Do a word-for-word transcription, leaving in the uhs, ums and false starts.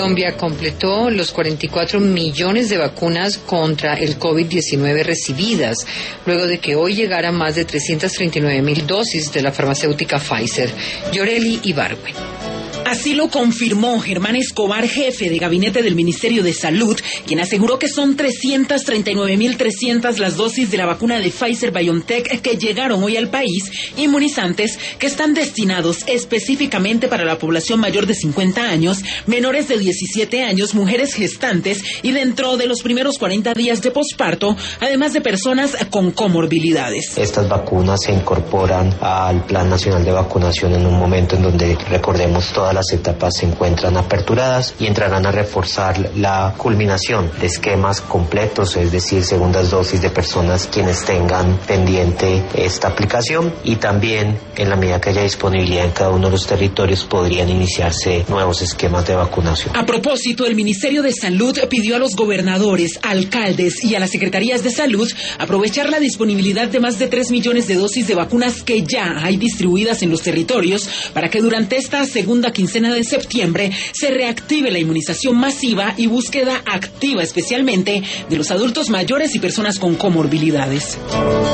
Colombia completó los cuarenta y cuatro millones de vacunas contra el COVID diecinueve recibidas, luego de que hoy llegaran más de trescientas treinta y nueve mil dosis de la farmacéutica Pfizer. Yoreli Ibargüen. Así lo confirmó Germán Escobar, jefe de gabinete del Ministerio de Salud, quien aseguró que son trescientas treinta y nueve mil trescientas las dosis de la vacuna de Pfizer-BioNTech que llegaron hoy al país, inmunizantes que están destinados específicamente para la población mayor de cincuenta años, menores de diecisiete años, mujeres gestantes y dentro de los primeros cuarenta días de posparto, además de personas con comorbilidades. Estas vacunas se incorporan al Plan Nacional de Vacunación en un momento en donde, recordemos, todas las etapas se encuentran aperturadas y entrarán a reforzar la culminación de esquemas completos, es decir, segundas dosis de personas quienes tengan pendiente esta aplicación, y también en la medida que haya disponibilidad en cada uno de los territorios podrían iniciarse nuevos esquemas de vacunación. A propósito, el Ministerio de Salud pidió a los gobernadores, alcaldes y a las secretarías de salud aprovechar la disponibilidad de más de tres millones de dosis de vacunas que ya hay distribuidas en los territorios para que durante esta segunda quincena de septiembre se reactive la inmunización masiva y búsqueda activa especialmente de los adultos mayores y personas con comorbilidades.